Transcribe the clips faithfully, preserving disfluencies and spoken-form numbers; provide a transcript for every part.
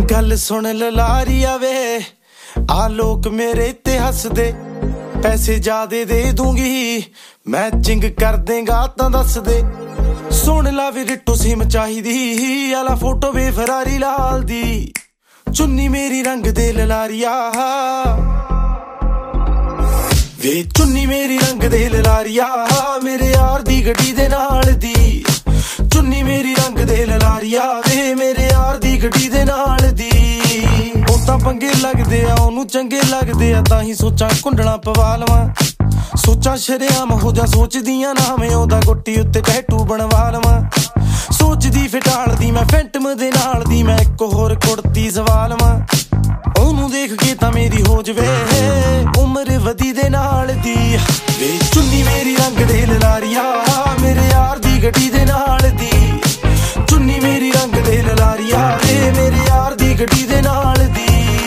गल सुन ललारिया वे आ लोग मेरे ते हसदे पैसे ज्यादा दे दूंगी मैचिंग कर देगा तां दस दे सुन ला वे रिट्टो सिम चाहिदी आला फोटो वे फरारी लाल दी चुन्नी मेरी रंग दे ललारिया वे चुन्नी मेरी रंग दे ललारिया मेरे यार दी गड्डी दे नाल दी चुन्नी मेरी रंग दे ललारिया वे मेरे यार दी गड्डी दे नाल दी ओ तां पंगे लगदे आ ओनू चंगे लगदे आ तां ही सोचां कुंडला पवा लवां सोचां शरेआम हो जा सोचदियां ना मैं ओदा गुट्टी उत्ते टैटू बनवा लवां सोचदी फिटाल दी मैं फैंटम दे नाल दी मैं इक होर कुड़ती सवा लवां ओनू देख के तां मेरी हो जवे उम्र वधी दे नाल दी वे चुन्नी मेरी रंग दे ललारिया मेरे यार दी गड्डी दे नाल दी चुन्नी मेरी रंग दे ललारिया वे मेरे यार दी गड्डी दे नाल दी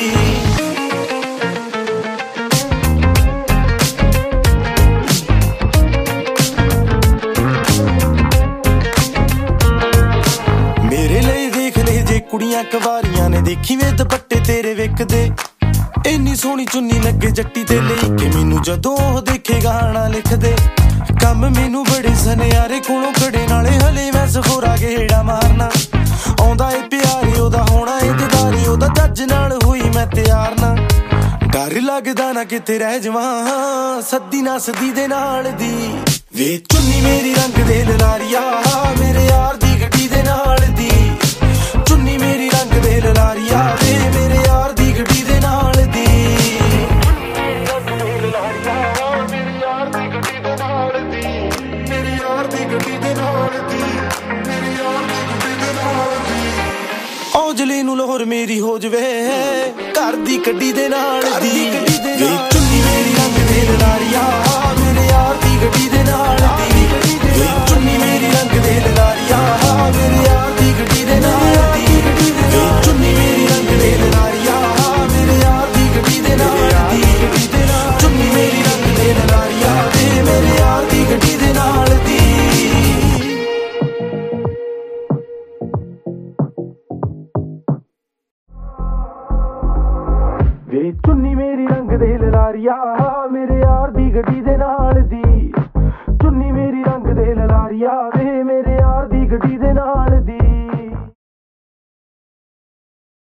मेरे लिए देख ले जे कुड़ियां कवारियां ने देखी वे दुपट्टे तेरे विकदे इन्नी सोहनी चुन्नी लगे जट्टी ते लेके मैनू जदों देखे गाना लिख दे कम मैनू बड़े सनियारे कोलों खड़े नाले हले मैं सफोरा गेड़ा मारना आउंदा ए प्यारे ओदा होना ए दीदारे ओदा जज नाल होई मैं तैयार ना डर लगदा ना किते रह जावां सद्दी ना सदी दे नाल दी वे चुन्नी मेरी रंग दे ललारिया मेरे यार दी गड्डी दे नाल दी चुन्नी मेरी रंग दे ललारिया वे मेरे यार दी गड्डी दे नाल दी औजले नू लाहौर मेरी हो जवे घर दी गड्डी दे नाल दी वे चुन्नी मेरी रंग दे ललारिया मेरे यार दी गड्डी दे नाल दी वे चुन्नी मेरी रंग दे ललारिया मेरे यार दी गड्डी दे नाल दी वे चुन्नी मेरी रंग दे ललारिया मेरे यार दी गड्डी दे नाल दी चुन्नी मेरी रंग दे ललारिया वे मेरे यार दी गड्डी दे नाल दी वे चुन्नी मेरी रंग दे ललारिया मेरे यार दी गड्डी दे नाल दी चुन्नी मेरी रंग दे ललारिया वे मेरे यार दी गड्डी दे नाल